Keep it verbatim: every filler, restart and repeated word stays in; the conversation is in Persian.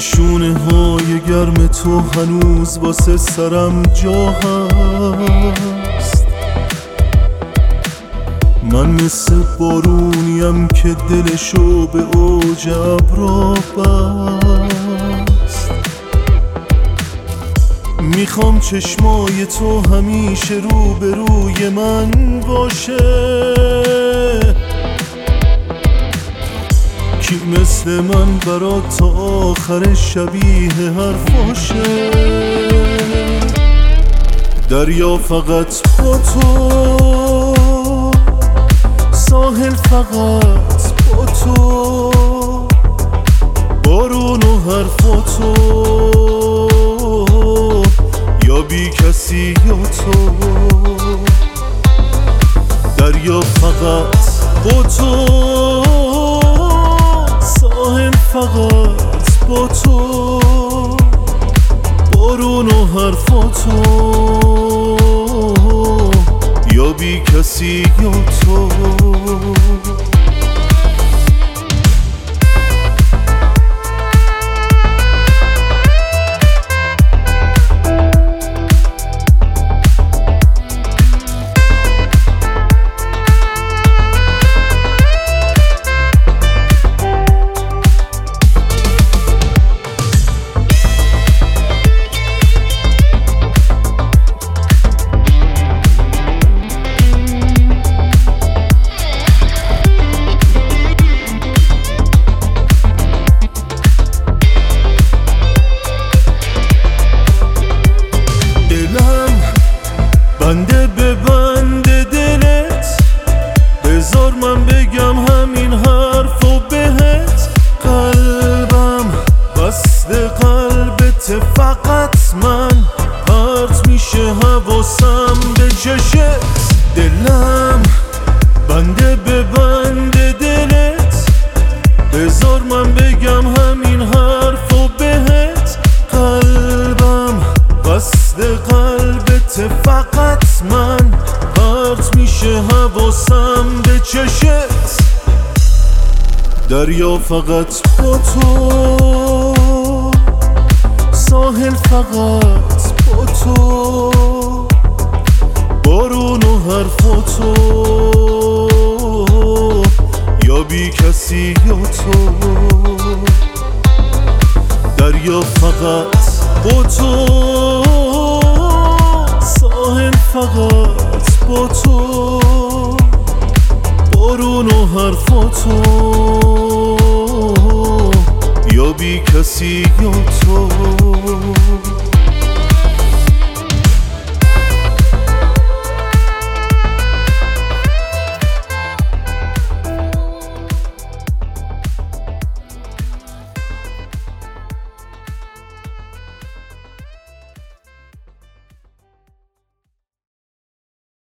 شونه های گرم تو هنوز واسه سرم جا هست. من مثل بارونیم که دلشو به اوج ابرا بست. میخوام چشمای تو همیشه رو به روی من باشه. کی مثل من برات تا آخر شبیه حرفاشه. دریا فقط با تو، ساحل فقط با تو، بارون و حرفاتو، یا بی کسی یا تو. دریا فقط با تو، ساحل فقط با تو، بارون و حرفاتو، یا بی کسی یا تو. بنده به بنده دلت، بذار من بگم همین حرفو بهت. قلبم بسته قلبت، فقط من پرت میشه حواسم به چشت. دلم بنده به بنده دلت، بذار من بگم همین حرفو بهت. قلبم بسته قلبت، فقط من پرت میشه حواسم به چشت. دریا فقط با تو، ساحل فقط با تو، بارون و حرفاتو، یا بی کسی یا تو. دریا فقط با تو، ساحل فقط با تو، بارون و حرفاتو، یا بی کسی یا تو.